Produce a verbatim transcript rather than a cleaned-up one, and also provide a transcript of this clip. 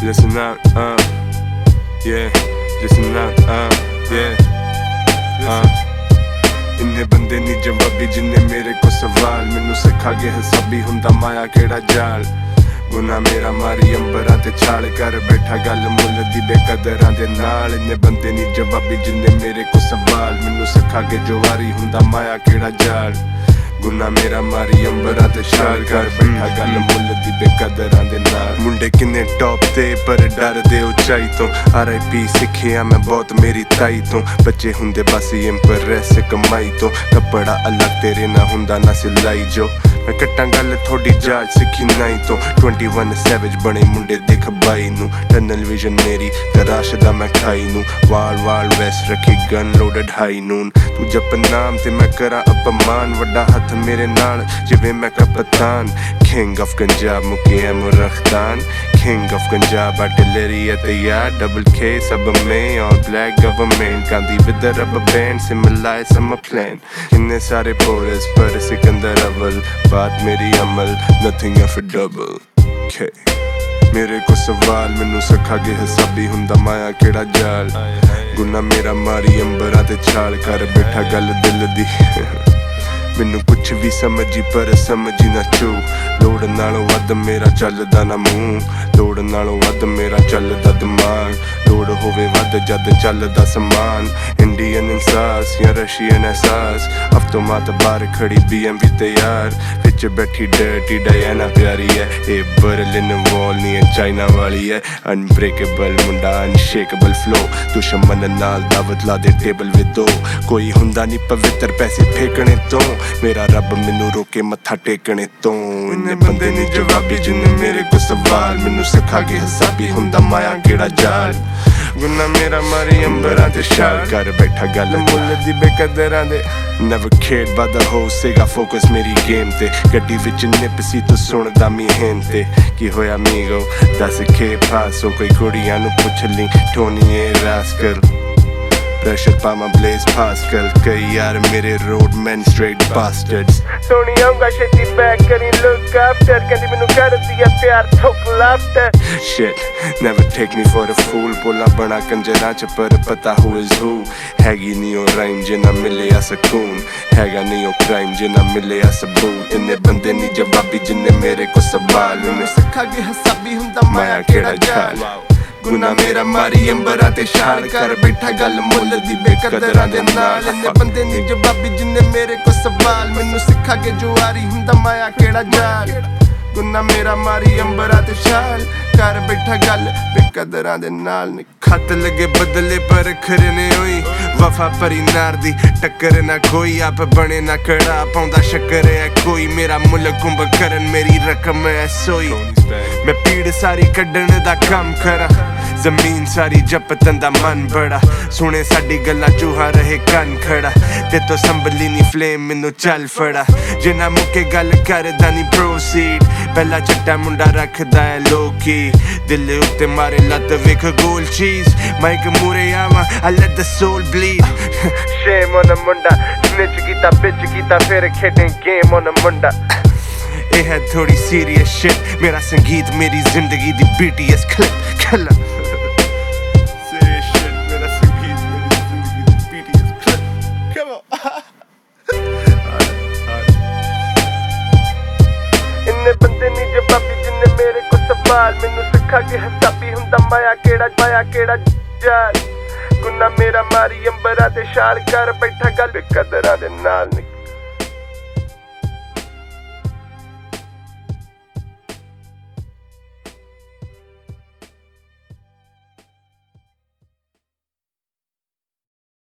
Listen up, uh, yeah, listen up, uh, yeah, uh. इन्ने बंदे नी जवाबी जिन्ने मेरे को सवाल मैनू सिखा के हिसाबी हुंदा माया केड़ा जाल गुना मेरा मारी अंबरां ते छाल कर बैठा गल मुल दी बेकदरां दे नाल इन्ने बंदे नी जवाबी जिन्ने मेरे को सवाल मैनू सिखा के जवारी हुंदा माया केड़ा जाल गुना मेरा मारी अंबरां ते छाल कर बैठा गल मुल दी बेकदरां दे नाल मुंडे किन्ने टॉप ते पर डरदे उचाई तो आर आई पी सिखिया मैं बहुत मेरी ताई तो बच्चे हुंदे बस इंप्रेस कमाई तो कपड़ा अलग तेरे ना हुंदा ना सिलाई जो मैं कट्टां गल थोड़ी जाच सिखी नाई तो ट्वेंटी वन सैविज बने मुंडे दिख बाई नू टनल विजन मेरी तराशदा मैं खाई नू वाल वाल वेस्ट रखी गन लोडेड हाई नून तू जप नाम ते मैं करा अपमान वड्डा हथ मेरे नाल जिवें मैं कप्तान किंग ऑफ पंजाब मुके मुरख्तान किंग ऑफ पंजाब आर्टिलरी तैयार डबल के सब में all black government Gandhi with the rubber band सिमिलाइज सम प्लान इन्ने सारे पोरस पर सिकंदर अव्वल बात मेरी अमल नथिंग ऑफ अ डबल के मेरे को सवाल मैनू सिखा के हिसाबी हुंदा माया केड़ा जाल गुना मेरा मारी अंबरां ते छाल कर बैठा गल दिल दी मैनू कुछ भी समझी पर समझी ना चू लोड़ नालों वध मेरा चलदा ना मूंह लोड़ नालों वध मेरा चलदा दिमाग लोड़ होवे वध जद चलदा समान इंडियन इंसास या रशियन एहसास हफ्तों मात बाहर खड़ी बी एम वी तैयार विच बैठी डर्टी डायना प्यारी है ये बर्लिन वॉल नहीं है चाइना वाली है अनब्रेकेबल मुंडा अनशेकेबल फ्लो दुश्मन नाल दावत ला दे टेबल विद दो कोई हुंदा नहीं पवित्र पैसे फेंकने तो मेरा रब मैनू रोके मत्था टेकने तो इन्ने बंदे नी जवाबी जिन्ने मेरे को सवाल मैनू सिखा के हिसाबी हुंदा माया केड़ा जाल गुना मेरा मारी अंबरां ते छाल कर बैठा गल मुल दी बेकदरां दे Never cared about the whole Sega focus मेरी गेम ते गड्डी विच निप सी तू सुनदा मी हिंते की होया मीगो दस के पासो कोई कुड़ियां नू पुछ ली Tony a rascal Pressure pa my blaze Pascal कई यार मेरे road men straight bastards Soni आऊंगा छेती back करी look after कहंदी मैनू करदी है प्यार ठोक laughter Shit, never take me for a fool बोला बना कंजरां च पर पता who is who हैगी नी ओ rhyme जिन्ना मिले आ सकून हैगा नी ओ crime जिन्ना मिले आ सबूत इन्ने बंदे नी जवाबी जिन्ने मेरे को सवाल मैनू सिखा के हिसाबी हुंदा माया केड़ा जाल गुना मेरा मारी अंबरां ते छाल कर बैठा गल मुल दी बेकदरां दे नाल इन्ने बंदे नी जवाबी जिन्ने मेरे को सवाल मैनू सिखा के जुआरी हुंदा माया केड़ा जाल गुना मेरा मारी अंबरां ते छाल कर बैठा गल बेकदरां दे नाल खत लगे बदले पर खरने होई वफा परी नार दी टक्कर ना कोई आप बने ना कड़ा पाउंदा शक्कर है कोई मेरा मुल कुंभ करन मेरी रकम है सोई मैं पीड़ सारी कड्डण दा काम करा जमीन सारी जपतन दा मन बड़ा सुने साडी गल्लां चूहा रहे कन खड़ा ते तो संभली नी फ्लेम मैनू चल फड़ा जिन्ना मुके गल करदा नी प्रोसीड पहला चट्टा मुंडा रखदा है लोकी दिल उत्ते मारे लत वेख गोल चीज माइक मूरे आवा I let the soul bleed Shame on a Munda snitch कीता bitch कीता फिर खेडें game on a मुंडा ये है थोड़ी serious shit मेरा संगीत मेरी जिंदगी दी B T S clip कला serious shit मेरा संगीत मेरी जिंदगी दी B T S clip come on इन्ने बंदे नी जवाबी जिन्ने मेरे को सवाल मैनू सिखा के हिसाबी हुंदा माया केड़ा माया केड़ा जाल गुना मेरा मारी अंबरां ते छाल कर बैठा गल बेकदरां दे नाल